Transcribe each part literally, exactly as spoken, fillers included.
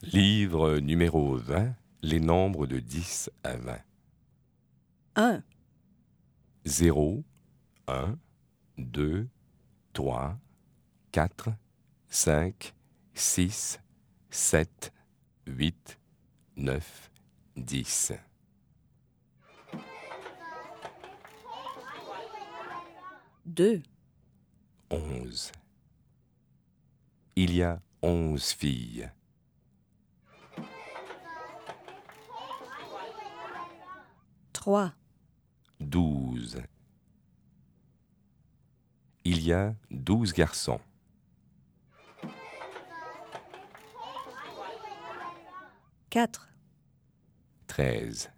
Livre numéro vingt, les nombres de dix à vingt. un, zéro, un, deux, trois, quatre, cinq, six, sept, huit, neuf, dix. deux, onze. Il y a onze filles. trois, douze. Il y a douze garçons. quatre, treize.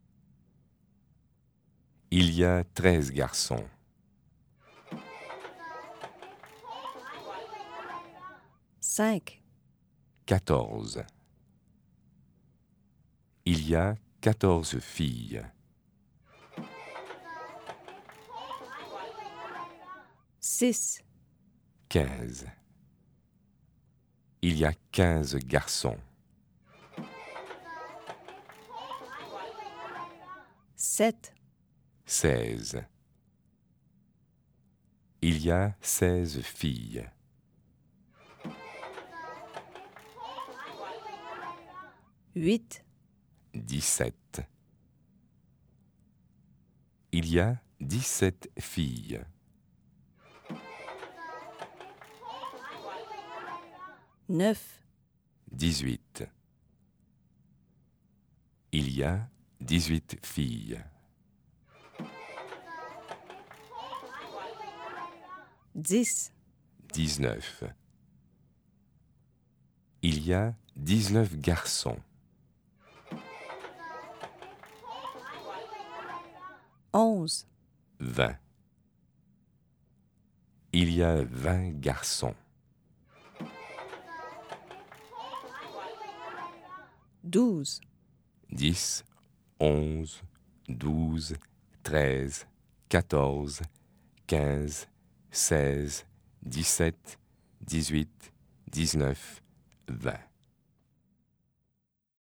Il y a treize garçons. cinq, quatorze. Il y a quatorze filles. six, quinze. Il y a quinze garçons. sept, seize. Il y a seize filles. huit, dix-sept. Il y a dix-sept filles. neuf, dix-huit. Il y a dix-huit filles. dix, dix-neuf. Il y a dix-neuf garçons. onze, vingt. Il y a vingt garçons. douze, dix, onze, douze, treize, quatorze, quinze, seize, dix-sept, dix-huit, dix-neuf, vingt.